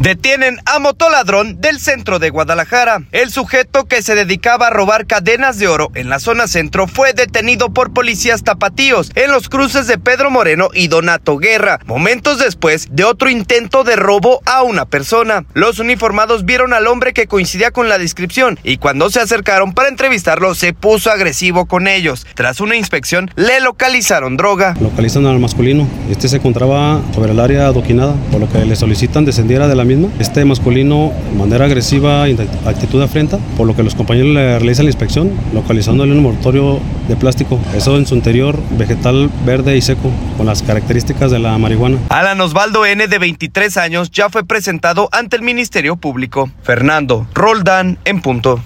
Detienen a motoladrón del centro de Guadalajara. El sujeto, que se dedicaba a robar cadenas de oro en la zona centro, fue detenido por policías tapatíos en los cruces de Pedro Moreno y Donato Guerra, momentos después de otro intento de robo a una persona. Los uniformados vieron al hombre, que coincidía con la descripción, y cuando se acercaron para entrevistarlo se puso agresivo con ellos. Tras una inspección le localizaron droga. Localizan al masculino. Este se encontraba sobre el área adoquinada, por lo que le solicitan descendiera de la misma. Este masculino, de manera agresiva y actitud de afrenta, por lo que los compañeros le realizan la inspección, localizándole un envoltorio de plástico, eso en su interior vegetal verde y seco, con las características de la marihuana. Alan Osvaldo N., de 23 años, ya fue presentado ante el Ministerio Público. Fernando Roldán, en punto.